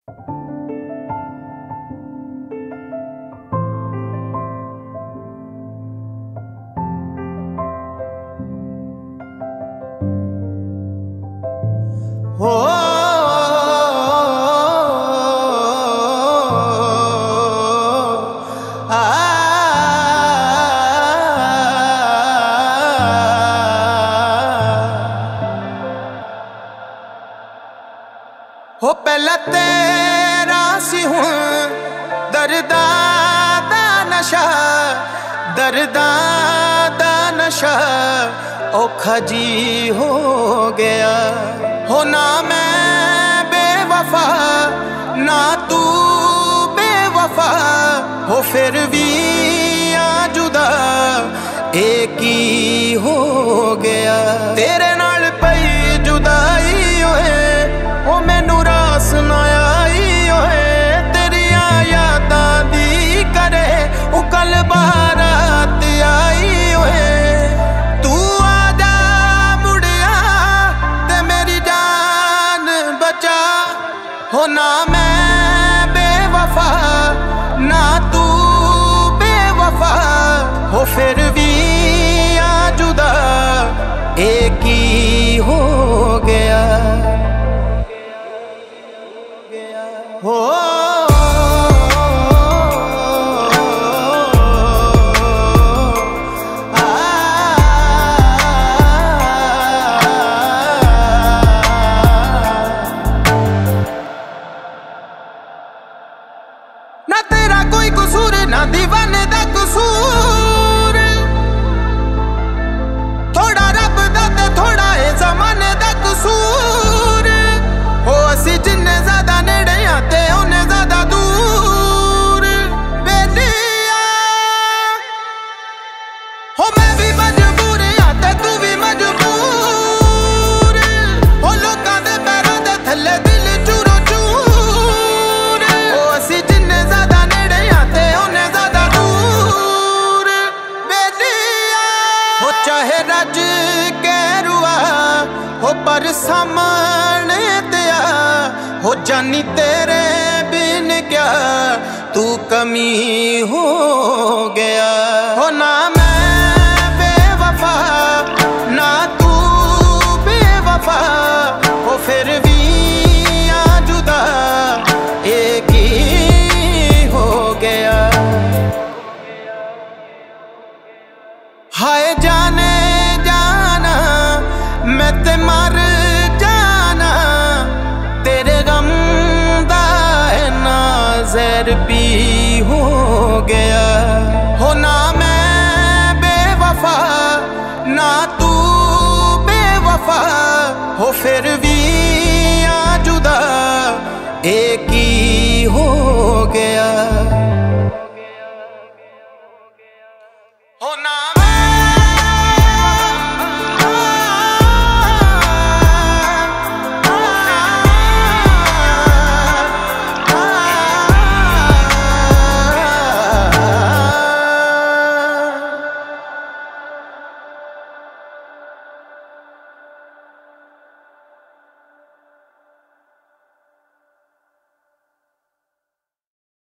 हो पहला तेरा सी हूं दर्दा दा नशा, दर्दा दा नशा औखा जी हो गया। हो ना मैं बेवफा ना तू बेवफा, हो फिर भी आ जुदा एक ही हो गया। तेरे नाल पई जुदाई होए ओ मैनू रास ना आई होए, तेरिया यादां दी करे ओ कल बारात आई होए। तू आजा मुड़िया ते मेरी जान बचा, हो ना मैं बेवफा ना तू बेवफा, हो फिर भी आ जुदा एक ही हो गया। हो ना तेरा कोई कसूर ना दीवाने दा कसूर, थोड़ा रब दा ते थोड़ा ए ज़माने दा कसूर। हो असी जिन्ने ज्यादा नेड़े आते उन्ने ज्यादा दूर बेलिया, हो मैं भी मजबूर आते तू भी मजबूर, हो लोकां दे पैरां दे थल्ले दिल चूरो चूर। हो असी जिन्ने ज्यादा नेड़े आते उन्ने ज्यादा दूर बेलिया, हो चाहे रज के रुआ हो पर सामने तेया, हो जानी तेरे बिन क्या तू कमी हो गया। हो ना मैं बेवफा ना तू बेवफा, हो फिर भी आ जुदा एक ही हो गया। हाय जाने जाना मैं ते मर जाना, तेरे गम दा नाज़र भी हो गया। हो ना मैं बेवफा ना तू बेवफा, हो फिर भी